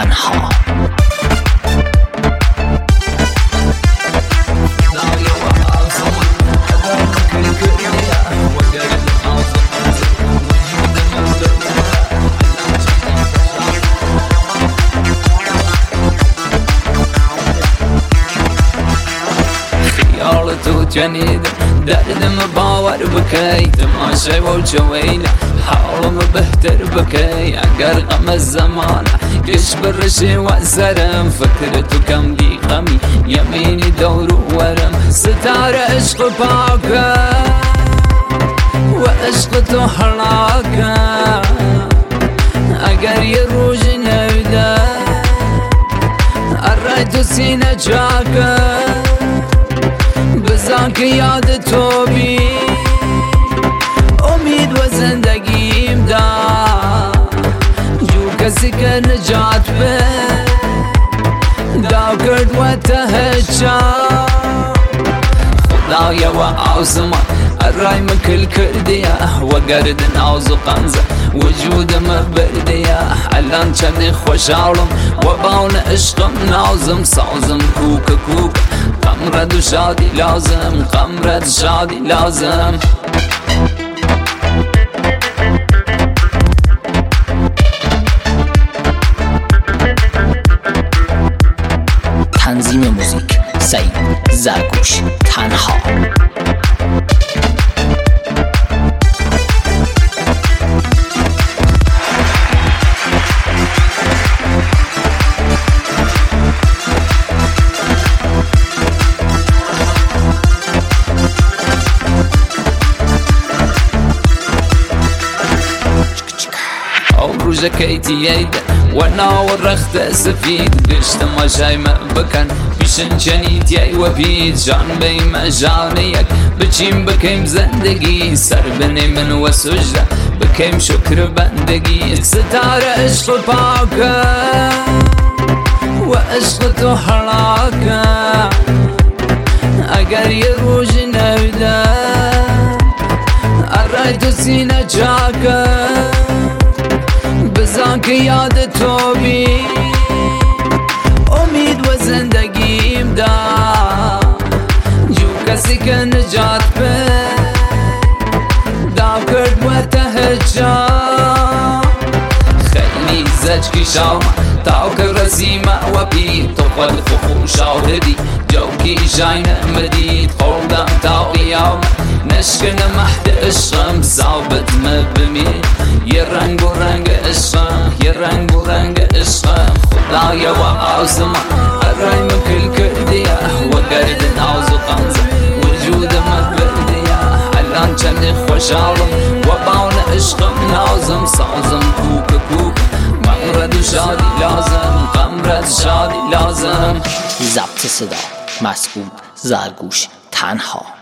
تنها. تو جنیدم دردم باور بکی تماشای و جویل حالم بهتر بکی اگر غم الزمان کش برشی و سرم فکر تو کم دی غمی یمینی دور ورم ستاره عشق پاکه و عشق تو حلاکه اگر یه روز نویده ارای تو سینه جاکه بزن که یاد تو بی امید و زندگیم دا جو کسی که نجات به دا کرد و تهجا خدایا و آسمان الرای مکل کردیا و گرد ناز و قنزه وجودم بردیا الان چند خوشحالم و باون عشقم نازم سازم کوک کوک قمرد و شادی لازم قمرد شادی لازم. تنظیم موزیک سعید زرگوش تنها. روز کیتی ایده و ناور رخت سفید گشت ما جایمه بکن پیشن چنید یای و بید جان بیم جان یک بچیم بکیم زندگی سر بنیمن و سجده بکیم شکر بندگی ستاره عشق پاکه و عشق تو حلاکه اگر یه روز نویده ارای تو سینه جاکه بزن که یاد تو بی امید و زندگیم دا جو کسی که نجات به دا کرد و تهجا خیلی زجکی شاوم تاو که رسیمه و بی تو خود خو شاهدی جو کی جاین مدید خوردم تا قیام نشکن محد عشقم ثابت مبمی یه رنگ و رنگ عشقم یه رنگ و رنگ عشقم خدایا و آسمان ارای مکل کردیا و گرد ناز و قنزه وجودم بردیا الان چند خوشحالم و باون عشقم نازم سازم کوک کوک قمرد شادی لازم قمرد شادی لازم. ضبط صدا مسعود زرگوش تنها.